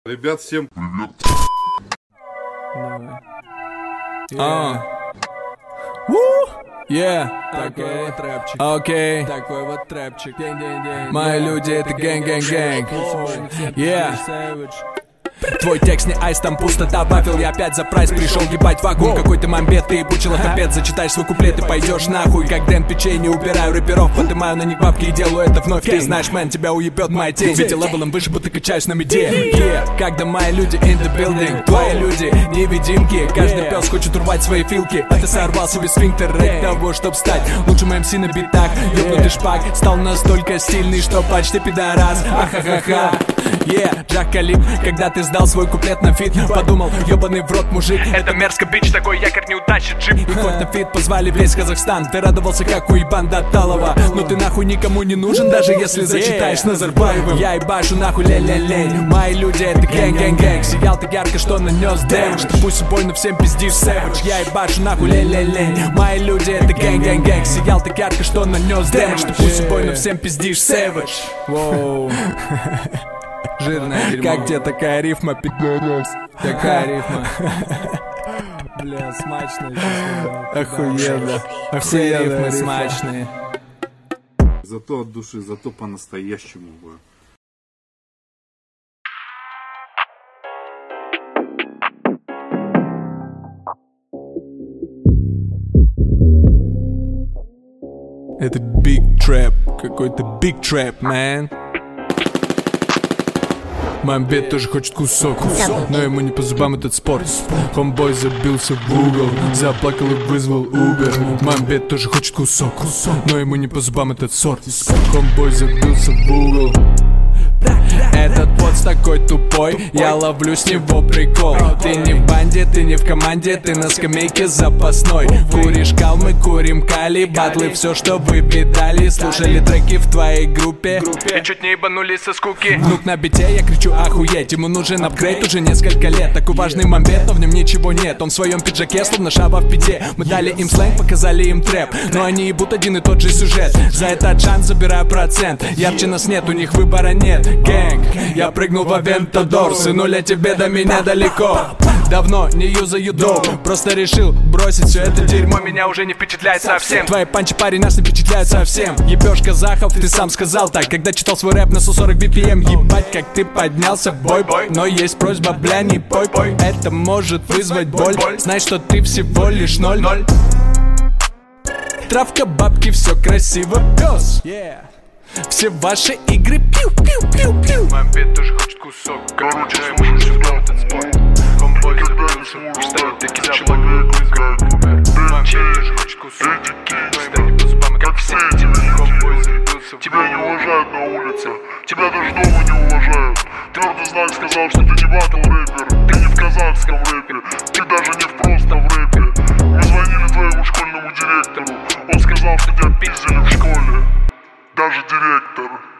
Ребят, всем привет. Такой вот рэпчик. Окей. Такой вот трэпчик. Мои люди, это гэнг-гэнг-гэнг. Твой текст не айс, там пустота, вафел. Я опять за прайс пришел ебать вакуум. Какой ты мамбет, ты ебучил отопец. Зачитаешь свой куплет и пойдешь нахуй. Как Дэн печенье, убираю рэперов, поднимаю на них бабки и делаю это вновь. Ты знаешь, мэн, тебя уебет моя тень. Ведь я левелом выше, будто качаюсь на меде. Когда мои люди in the building, твои люди невидимки. Каждый пес хочет урвать свои филки, а ты сорвал себе сфинктер ради того, чтоб стать лучшим MC на битах. Ёбнутый шпак стал настолько стильный, что почти пидорас. Ахахаха. Джак Калиб, когда ты сдал свой куплет на фит, подумал, ёбаный в рот мужик, это мерзко, бич, такой якорь не утащит джип. И хоть на фит позвали весь Казахстан, ты радовался, как уебан до Талова. Но ты нахуй никому не нужен, даже если зачитаешь Назарбаевым. Я ебашу нахуй лей-лей-лей. Мои люди, это гэнг-гэнг-гэнг. Сиял так ярко, что нанес дэмэдж. Ты пусть убой, но всем пиздишь сэвэдж. Я ебашу нахуй лей-лей-лей. Мои люди, это гэнг-гэнг-гэнг. Сиял так ярко, что нанес дэмэдж. Ты пусть убой, но всем пиздишь сэвэдж. Воу. Жирная дерьмо. Как тебе такая рифма, пидорас? Такая рифма. Бля, смачная. Охуенно. Все рифмы смачные. Зато от души, зато по-настоящему. Это big trap, какой-то big trap, man. Мамбет тоже хочет кусок, но ему не по зубам этот спорт. Хомбой забился в угол, заплакал и вызвал Uber. Мамбет тоже хочет кусок, но ему не по зубам этот сорт. Хомбой забился в угол. Этот бот такой тупой, я ловлю с него прикол. Ты не в банде, ты не в команде, ты на скамейке запасной. Куришь кал, мы курим кали, батлы, все, что вы видали. Слушали треки в твоей группе и чуть не ебанулись со скуки. Внук на бите, я кричу охуеть, ему нужен апгрейд уже несколько лет. Такой важный мамбет, но в нем ничего нет. Он в своем пиджаке, словно шаба в пите. Мы дали им сленг, показали им трэп, но они ебут один и тот же сюжет. За этот шанс забираю процент, ярче нас нет, у них выбора нет. Гэнг, я прыгнул в Авентадор, сынуля, тебе до меня далеко. Давно не юзаю доп, просто решил бросить все это дерьмо. Меня уже не впечатляет совсем. Твои панчи, парень, нас не впечатляют совсем. Ебешь казахов, ты сам сказал так, когда читал свой рэп на 140 BPM. Ебать, как ты поднялся, бой. Но есть просьба, бля, не пой. Это может вызвать боль. Знай, что ты всего лишь 0-0. Травка, бабки, все красиво, пес. Все ваши игры пиу-пиу-пиу-пиу. Мамбет тоже хочет кусок. Короче, ему не сдал этот спот. Хомбой забился, представил таки заплакал, вызвал Uber. Мамбет тоже хочет кусок, но ему не по зубам, как все. Хомбой забился. Тебя не уважают на улице, тебя даже дома не уважают. Твердый знак сказал, что ты не батл рэпер. Ты не в казахском рэпе, ты даже не в простом рэпе. Мы звонили твоему школьному директору, он сказал, что тебя пиздили в школе. Даже директор.